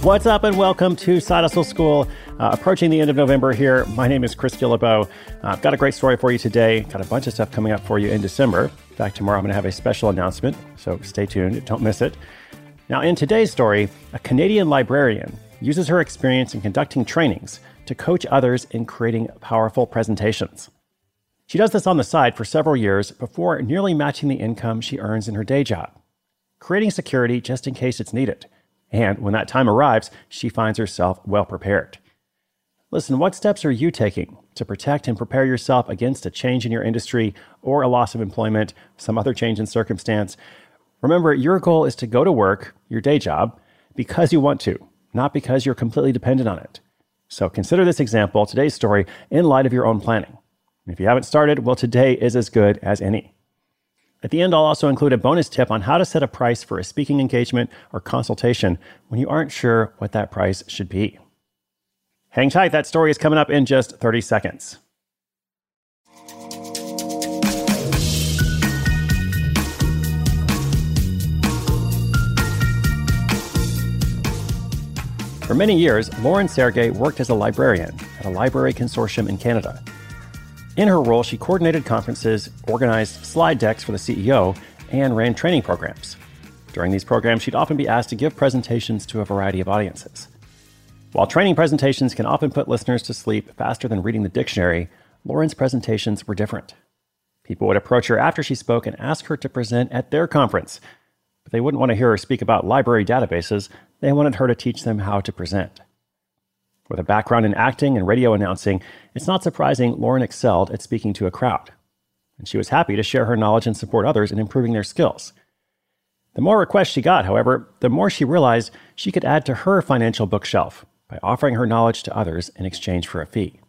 What's up and welcome to Side Hustle School. Approaching the end of November here. My name is Chris Guillebeau. I've got a great story for you today. Got a bunch of stuff coming up for you in December. In fact, tomorrow I'm going to have a special announcement, so stay tuned. Don't miss it. Now, in today's story, a Canadian librarian uses her experience in conducting trainings to coach others in creating powerful presentations. She does this on the side for several years before nearly matching the income she earns in her day job, creating security just in case it's needed. And when that time arrives, she finds herself well prepared. Listen, what steps are you taking to protect and prepare yourself against a change in your industry or a loss of employment, some other change in circumstance? Remember, your goal is to go to work, your day job, because you want to, not because you're completely dependent on it. So consider this example, today's story, in light of your own planning. And if you haven't started, well, today is as good as any. At the end, I'll also include a bonus tip on how to set a price for a speaking engagement or consultation when you aren't sure what that price should be. Hang tight, that story is coming up in just 30 seconds. For many years, Lauren Sergey worked as a librarian at a library consortium in Canada. In her role, she coordinated conferences, organized slide decks for the CEO, and ran training programs. During these programs, she'd often be asked to give presentations to a variety of audiences. While training presentations can often put listeners to sleep faster than reading the dictionary, Lauren's presentations were different. People would approach her after she spoke and ask her to present at their conference. But they wouldn't want to hear her speak about library databases. They wanted her to teach them how to present. With a background in acting and radio announcing, it's not surprising Lauren excelled at speaking to a crowd. And she was happy to share her knowledge and support others in improving their skills. The more requests she got, however, the more she realized she could add to her financial bookshelf by offering her knowledge to others in exchange for a fee.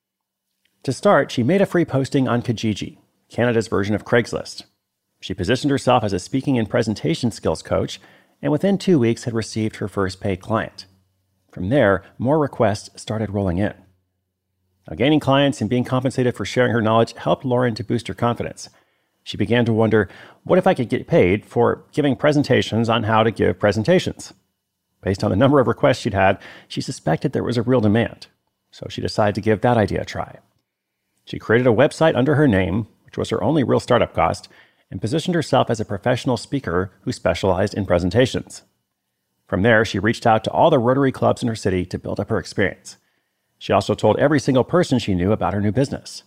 To start, she made a free posting on Kijiji, Canada's version of Craigslist. She positioned herself as a speaking and presentation skills coach, and within 2 weeks had received her first paid client. From there, more requests started rolling in. Now, gaining clients and being compensated for sharing her knowledge helped Lauren to boost her confidence. She began to wonder, what if I could get paid for giving presentations on how to give presentations? Based on the number of requests she'd had, she suspected there was a real demand. So she decided to give that idea a try. She created a website under her name, which was her only real startup cost, and positioned herself as a professional speaker who specialized in presentations. From there, she reached out to all the Rotary clubs in her city to build up her experience. She also told every single person she knew about her new business.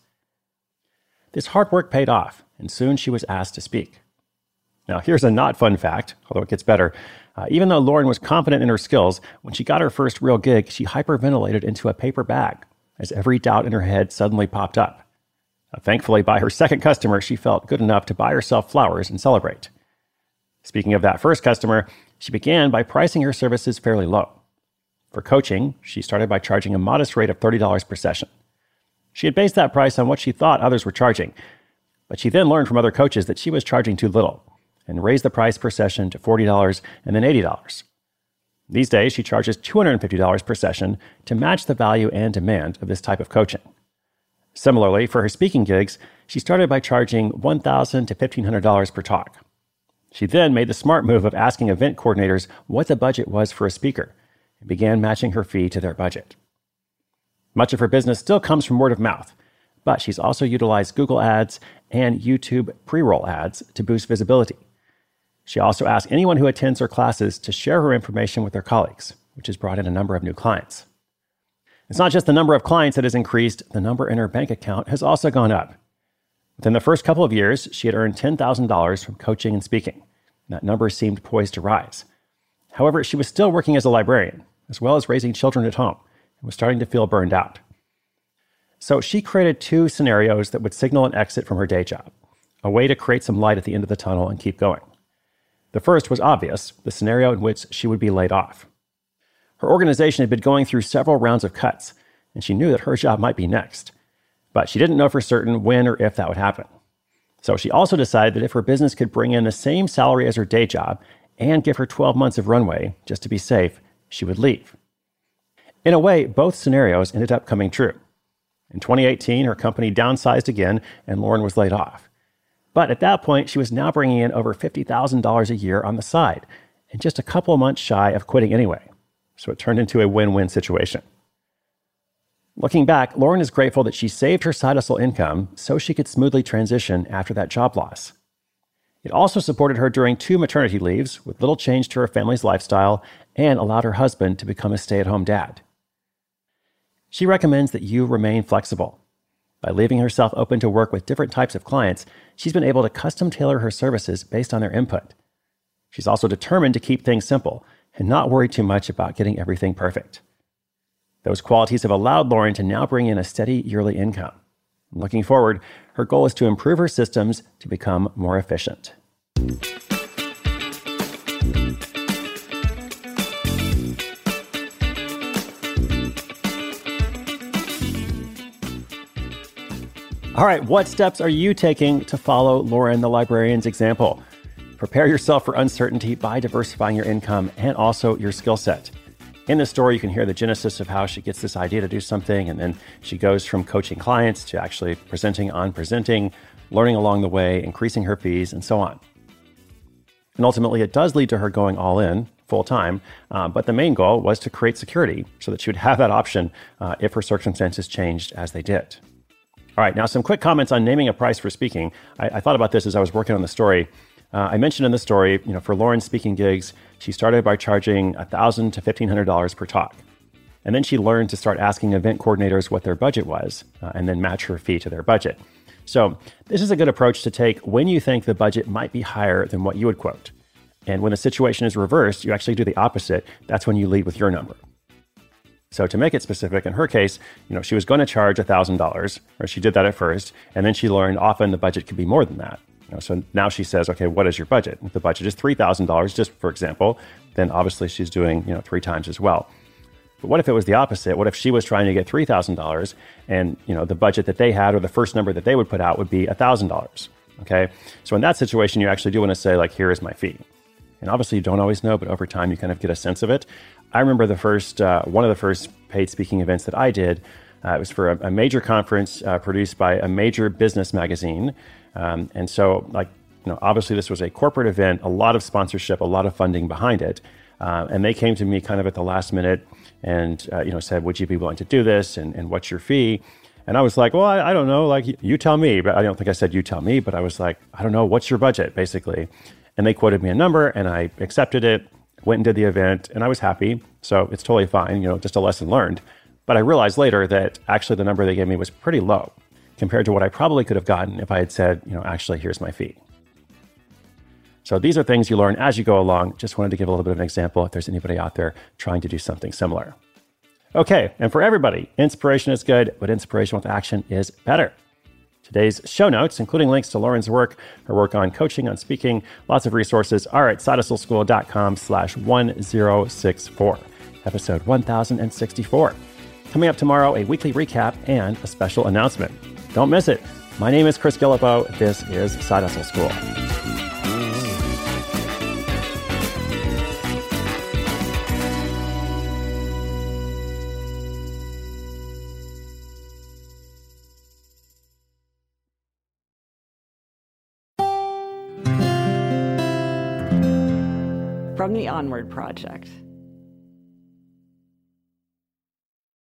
This hard work paid off, and soon she was asked to speak. Now, here's a not fun fact, although it gets better. Even though Lauren was confident in her skills, when she got her first real gig, she hyperventilated into a paper bag as every doubt in her head suddenly popped up. Thankfully, by her second customer, she felt good enough to buy herself flowers and celebrate. Speaking of that first customer, she began by pricing her services fairly low. For coaching, she started by charging a modest rate of $30 per session. She had based that price on what she thought others were charging, but she then learned from other coaches that she was charging too little and raised the price per session to $40 and then $80. These days, she charges $250 per session to match the value and demand of this type of coaching. Similarly, for her speaking gigs, she started by charging $1,000 to $1,500 per talk. She then made the smart move of asking event coordinators what the budget was for a speaker and began matching her fee to their budget. Much of her business still comes from word of mouth, but she's also utilized Google Ads and YouTube pre-roll ads to boost visibility. She also asks anyone who attends her classes to share her information with their colleagues, which has brought in a number of new clients. It's not just the number of clients that has increased, the number in her bank account has also gone up. Within the first couple of years, she had earned $10,000 from coaching and speaking. That number seemed poised to rise. However, she was still working as a librarian, as well as raising children at home, and was starting to feel burned out. So she created 2 scenarios that would signal an exit from her day job, a way to create some light at the end of the tunnel and keep going. The first was obvious, the scenario in which she would be laid off. Her organization had been going through several rounds of cuts, and she knew that her job might be next. But she didn't know for certain when or if that would happen. So she also decided that if her business could bring in the same salary as her day job and give her 12 months of runway, just to be safe, she would leave. In a way, both scenarios ended up coming true. In 2018, her company downsized again, and Lauren was laid off. But at that point, she was now bringing in over $50,000 a year on the side, and just a couple of months shy of quitting anyway. So it turned into a win-win situation. Looking back, Lauren is grateful that she saved her side hustle income so she could smoothly transition after that job loss. It also supported her during 2 maternity leaves with little change to her family's lifestyle and allowed her husband to become a stay-at-home dad. She recommends that you remain flexible. By leaving herself open to work with different types of clients, she's been able to custom tailor her services based on their input. She's also determined to keep things simple and not worry too much about getting everything perfect. Those qualities have allowed Lauren to now bring in a steady yearly income. Looking forward, her goal is to improve her systems to become more efficient. All right, what steps are you taking to follow Lauren the librarian's example? Prepare yourself for uncertainty by diversifying your income and also your skill set. In the story, you can hear the genesis of how she gets this idea to do something, and then she goes from coaching clients to actually presenting, learning along the way, increasing her fees, and so on. And ultimately, it does lead to her going all in, full time, but the main goal was to create security so that she would have that option if her circumstances changed as they did. All right, now some quick comments on naming a price for speaking. I thought about this as I was working on the story. I mentioned in the story, for Lauren's speaking gigs, she started by charging $1,000 to $1,500 per talk. And then she learned to start asking event coordinators what their budget was, and then match her fee to their budget. So this is a good approach to take when you think the budget might be higher than what you would quote. And when the situation is reversed, you actually do the opposite. That's when you lead with your number. So to make it specific, in her case, she was going to charge $1,000, or she did that at first, and then she learned often the budget could be more than that. So now she says, okay, what is your budget? If the budget is $3,000, just for example, then obviously she's doing 3 times as well. But what if it was the opposite? What if she was trying to get $3,000 and the budget that they had or the first number that they would put out would be $1,000? Okay, so in that situation, you actually do want to say, like, here is my fee. And obviously you don't always know, but over time you kind of get a sense of it. I remember one of the first paid speaking events that I did. It was for a major conference produced by a major business magazine. And so, obviously this was a corporate event, a lot of sponsorship, a lot of funding behind it. And they came to me kind of at the last minute and, said, would you be willing to do this? And what's your fee? And I was like, well, I don't know, you tell me. But I don't think I said you tell me, but I was like, I don't know, what's your budget, basically? And they quoted me a number and I accepted it, went and did the event, and I was happy. So it's totally fine, just a lesson learned. But I realized later that actually the number they gave me was pretty low compared to what I probably could have gotten if I had said, actually, here's my fee. So these are things you learn as you go along. Just wanted to give a little bit of an example if there's anybody out there trying to do something similar. Okay, and for everybody, inspiration is good, but inspiration with action is better. Today's show notes, including links to Lauren's work, her work on coaching, on speaking, lots of resources are at sidehustleschool.com/1064, episode 1064. Coming up tomorrow, a weekly recap and a special announcement. Don't miss it. My name is Chris Guillebeau. This is Side Hustle School. From the Onward Project.